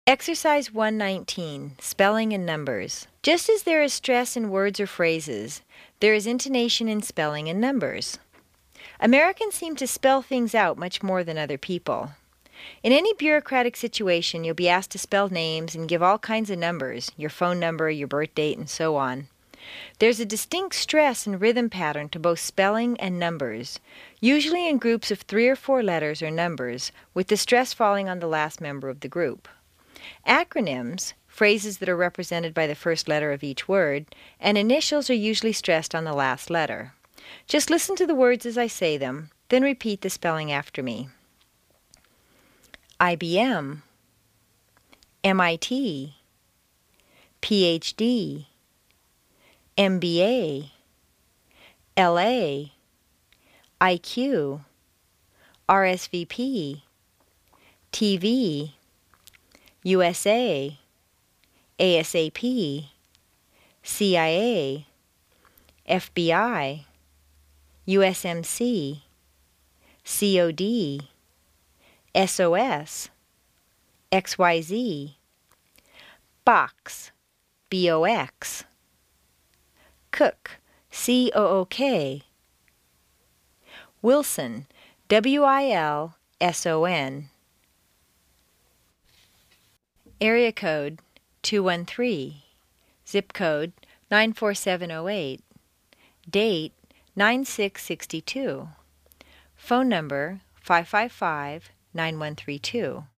Exercise 119, Spelling and Numbers. Just as there is stress in words or phrases, there is intonation in spelling and numbers. Americans seem to spell things out much more than other people. In any bureaucratic situation, you'll be asked to spell names and give all kinds of numbers, your phone number, your birth date, and so on. There's a distinct stress and rhythm pattern to both spelling and numbers, usually in groups of 3 or 4 letters or numbers, with the stress falling on the last member of the group. Acronyms, phrases that are represented by the first letter of each word, and initials are usually stressed on the last letter. Just listen to the words as I say them, then repeat the spelling after me. IBM, MIT, PhD, MBA, LA, IQ, RSVP, TV, USA, ASAP, CIA, FBI, USMC, COD, SOS, XYZ, Box, BOX, Cook, COOK, Wilson, WILSON, Area code 213, zip code 94708, date 9662, phone number 555-9132.